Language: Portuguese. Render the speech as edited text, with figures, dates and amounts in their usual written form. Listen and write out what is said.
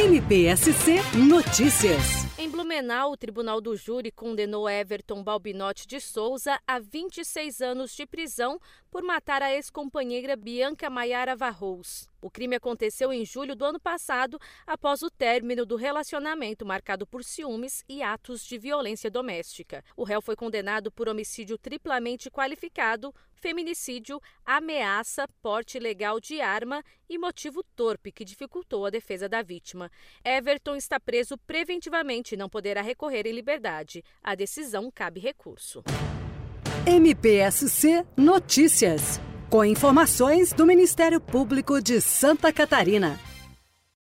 MPSC Notícias. Em Blumenau, o Tribunal do Júri condenou Everton Balbinotti de Souza a 26 anos de prisão por matar a ex-companheira Bianca Maiara Varros. O crime aconteceu em julho do ano passado, após o término do relacionamento marcado por ciúmes e atos de violência doméstica. O réu foi condenado por homicídio triplamente qualificado, feminicídio, ameaça, porte ilegal de arma e motivo torpe que dificultou a defesa da vítima. Everton está preso preventivamente e não poderá recorrer em liberdade. A decisão cabe recurso. MPSC Notícias. Com informações do Ministério Público de Santa Catarina.